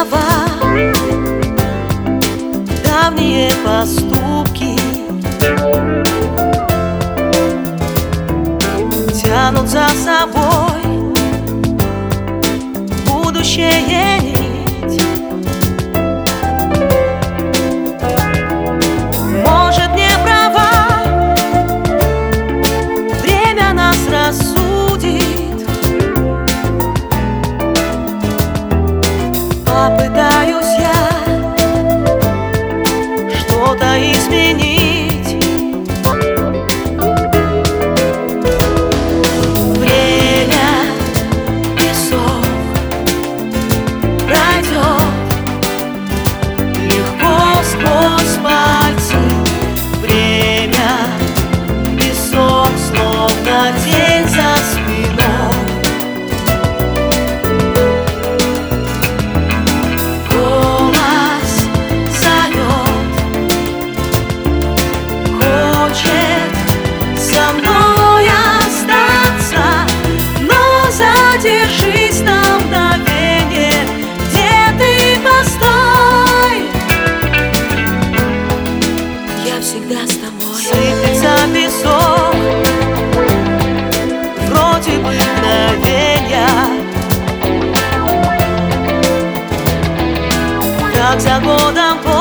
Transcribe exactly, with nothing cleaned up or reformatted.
слова, давние поступки тянут за собой будущее нить. Может, не права, время нас рассудит. Попытаюсь я что-то изменить. Время, песок пройдет легко сквозь пальцы. Время, песок, словно день за спиной. Задержись на мгновение, где ты постой. Я всегда с тобой. Сыплется песок, вроде бы мгновенья, как за годом.